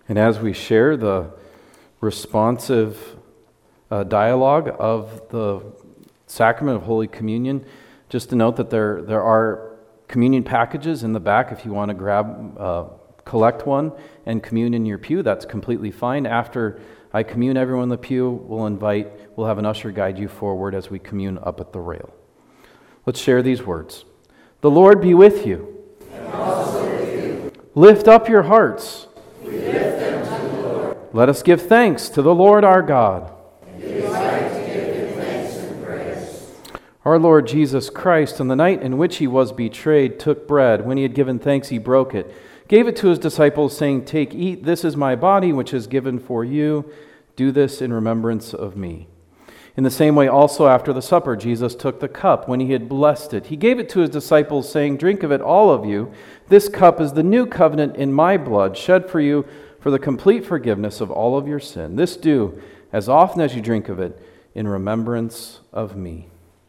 And as we share the responsive dialogue of the sacrament of Holy Communion, just to note that there are communion packages in the back if you want to collect one and commune in your pew. That's completely fine. After I commune everyone in the pew, we'll have an usher guide you forward as we commune up at the rail. Let's share these words. The Lord be with you. And also with you. Lift up your hearts. We lift them to the Lord. Let us give thanks to the Lord our God. It is right to give him thanks and praise. Our Lord Jesus Christ, on the night in which he was betrayed, took bread. When he had given thanks, he broke it, gave it to his disciples, saying, "Take, eat, this is my body, which is given for you. Do this in remembrance of me." In the same way also after the supper, Jesus took the cup. When he had blessed it, he gave it to his disciples, saying, "Drink of it, all of you. This cup is the new covenant in my blood, shed for you for the complete forgiveness of all of your sin. This do, as often as you drink of it, in remembrance of me."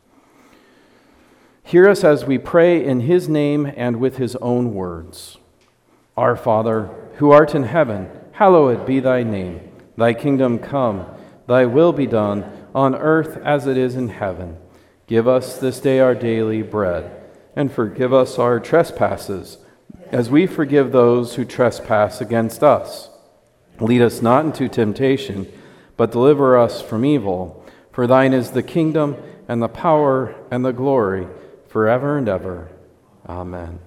Hear us as we pray in his name and with his own words. Our Father, who art in heaven, hallowed be thy name. Thy kingdom come, thy will be done, on earth as it is in heaven. Give us this day our daily bread, and forgive us our trespasses, as we forgive those who trespass against us. Lead us not into temptation, but deliver us from evil. For thine is the kingdom, and the power, and the glory, forever and ever. Amen.